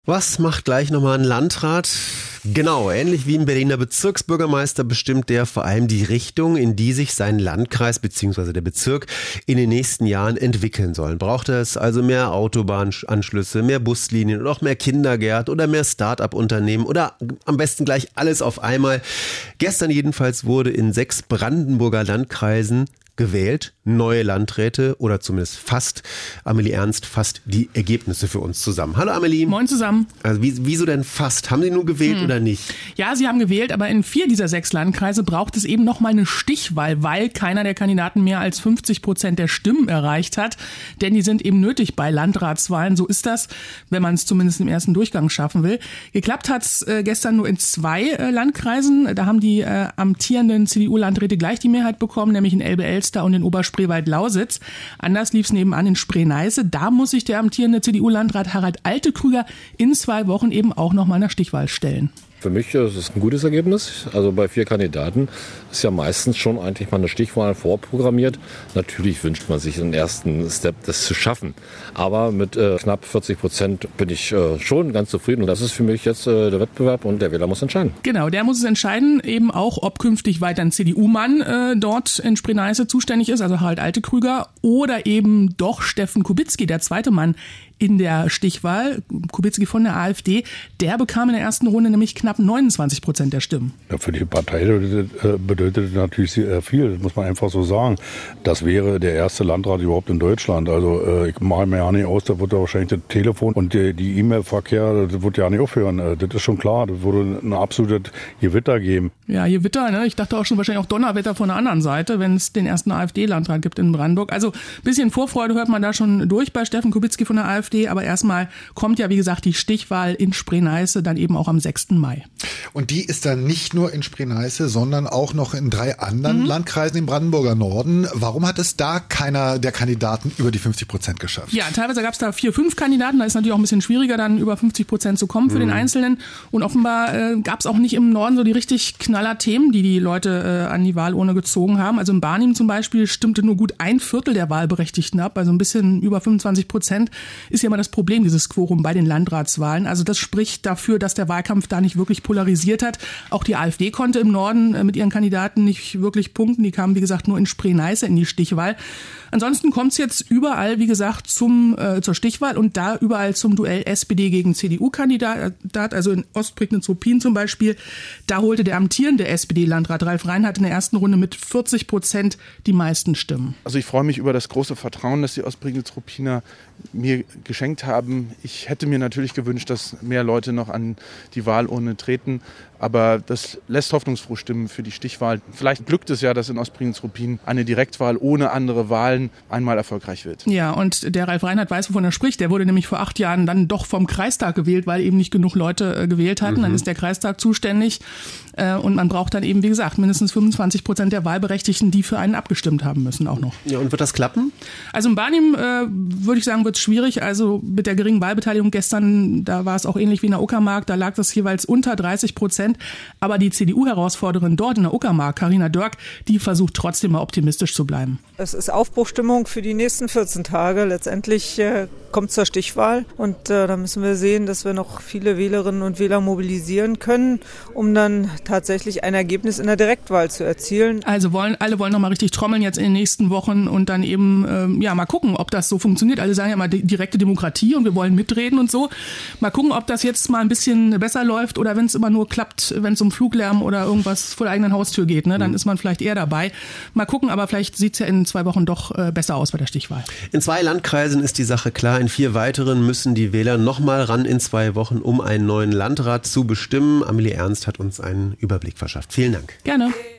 Was macht gleich nochmal ein Landrat? Genau, ähnlich wie ein Berliner Bezirksbürgermeister bestimmt der vor allem die Richtung, in die sich sein Landkreis bzw. der Bezirk in den nächsten Jahren entwickeln sollen. Braucht es also mehr Autobahnanschlüsse, mehr Buslinien und auch mehr Kindergärten oder mehr Start-up-Unternehmen oder am besten gleich alles auf einmal. Gestern jedenfalls wurde in 6 Brandenburger Landkreisen gewählt, neue Landräte oder zumindest fast. Amelie Ernst fasst die Ergebnisse für uns zusammen. Hallo Amelie. Moin zusammen. Also wieso denn fast? Haben Sie nur gewählt oder nicht? Ja, sie haben gewählt, aber in 4 dieser 6 Landkreise braucht es eben nochmal eine Stichwahl, weil keiner der Kandidaten mehr als 50% der Stimmen erreicht hat. Denn die sind eben nötig bei Landratswahlen. So ist das, wenn man es zumindest im ersten Durchgang schaffen will. Geklappt hat es gestern nur in 2 Landkreisen. Da haben die amtierenden CDU-Landräte gleich die Mehrheit bekommen, nämlich in Elbe-Elster und in Oberspreewald-Lausitz. Anders lief es nebenan in Spree-Neiße. Da muss sich der amtierende CDU-Landrat Harald Altekrüger in 2 Wochen eben auch nochmal einer Stichwahl stellen. Für mich ist es ein gutes Ergebnis. Also bei 4 Kandidaten ist ja meistens schon eigentlich mal eine Stichwahl vorprogrammiert. Natürlich wünscht man sich einen ersten Step, das zu schaffen. Aber mit knapp 40% bin ich schon ganz zufrieden. Und das ist für mich jetzt der Wettbewerb und der Wähler muss entscheiden. Genau, der muss es entscheiden, eben auch, ob künftig weiter ein CDU-Mann dort in Spree-Neiße zuständig ist, also Harald Altekrüger, oder eben doch Steffen Kubicki, der zweite Mann in der Stichwahl, Kubicki von der AfD, der bekam in der ersten Runde nämlich knapp 29% der Stimmen. Ja, für die Partei bedeutet das natürlich sehr viel, das muss man einfach so sagen. Das wäre der erste Landrat überhaupt in Deutschland. Also ich male mir ja nicht aus, da wird ja wahrscheinlich das Telefon und die E-Mail-Verkehr, das wird ja nicht aufhören. Das ist schon klar, das würde ein absolutes Gewitter geben. Ja, Gewitter, ne? Ich dachte auch schon wahrscheinlich auch Donnerwetter von der anderen Seite, wenn es den ersten AfD-Landrat gibt in Brandenburg. Also ein bisschen Vorfreude hört man da schon durch bei Steffen Kubicki von der AfD. Aber erstmal kommt ja, wie gesagt, die Stichwahl in Spree-Neiße dann eben auch am 6. Mai. Und die ist dann nicht nur in Spree-Neiße, sondern auch noch in 3 anderen Landkreisen im Brandenburger Norden. Warum hat es da keiner der Kandidaten über die 50% geschafft? Ja, teilweise gab es da 4, 5 Kandidaten. Da ist natürlich auch ein bisschen schwieriger, dann über 50% zu kommen für den Einzelnen. Und offenbar gab es auch nicht im Norden so die richtig knaller Themen, die Leute an die Wahlurne gezogen haben. Also in Barnim zum Beispiel stimmte nur gut 1/4 der Wahlberechtigten ab, also ein bisschen über 25%. Ist ja immer das Problem, dieses Quorum bei den Landratswahlen. Also das spricht dafür, dass der Wahlkampf da nicht wirklich polarisiert hat. Auch die AfD konnte im Norden mit ihren Kandidaten nicht wirklich punkten. Die kamen, wie gesagt, nur in Spree-Neiße in die Stichwahl. Ansonsten kommt es jetzt überall, wie gesagt, zur Stichwahl und da überall zum Duell SPD gegen CDU-Kandidat. Also in Ostprignitz-Ruppin zum Beispiel. Da holte der amtierende SPD-Landrat Ralf Reinhardt in der ersten Runde mit 40% die meisten Stimmen. Also ich freue mich über das große Vertrauen, das die Ostprignitz-Ruppiner mir geschenkt haben. Ich hätte mir natürlich gewünscht, dass mehr Leute noch an die Wahlurne treten. Aber das lässt hoffnungsfroh stimmen für die Stichwahl. Vielleicht glückt es ja, dass in Ostprignitz-Ruppin eine Direktwahl ohne andere Wahlen einmal erfolgreich wird. Ja, und der Ralf Reinhardt weiß, wovon er spricht. Der wurde nämlich vor 8 Jahren dann doch vom Kreistag gewählt, weil eben nicht genug Leute gewählt hatten. Dann ist der Kreistag zuständig. Und man braucht dann eben, wie gesagt, mindestens 25% der Wahlberechtigten, die für einen abgestimmt haben müssen auch noch. Ja, und wird das klappen? Also in Barnim würde ich sagen, wird es schwierig. Also mit der geringen Wahlbeteiligung gestern, da war es auch ähnlich wie in der Uckermark. Da lag das jeweils unter 30%. Aber die CDU-Herausforderin dort in der Uckermark, Carina Dörk, die versucht trotzdem mal optimistisch zu bleiben. Es ist Aufbruchstimmung für die nächsten 14 Tage. Letztendlich kommt zur Stichwahl und da müssen wir sehen, dass wir noch viele Wählerinnen und Wähler mobilisieren können, um dann tatsächlich ein Ergebnis in der Direktwahl zu erzielen. Also alle wollen noch mal richtig trommeln jetzt in den nächsten Wochen und dann eben mal gucken, ob das so funktioniert. Alle sagen ja mal direkte Demokratie und wir wollen mitreden und so. Mal gucken, ob das jetzt mal ein bisschen besser läuft oder wenn es immer nur klappt, wenn es um Fluglärm oder irgendwas vor der eigenen Haustür geht, ne, dann ist man vielleicht eher dabei. Mal gucken, aber vielleicht sieht es ja in 2 Wochen doch besser aus bei der Stichwahl. In 2 Landkreisen ist die Sache klar. In 4 weiteren müssen die Wähler nochmal ran in 2 Wochen, um einen neuen Landrat zu bestimmen. Amelie Ernst hat uns einen Überblick verschafft. Vielen Dank. Gerne.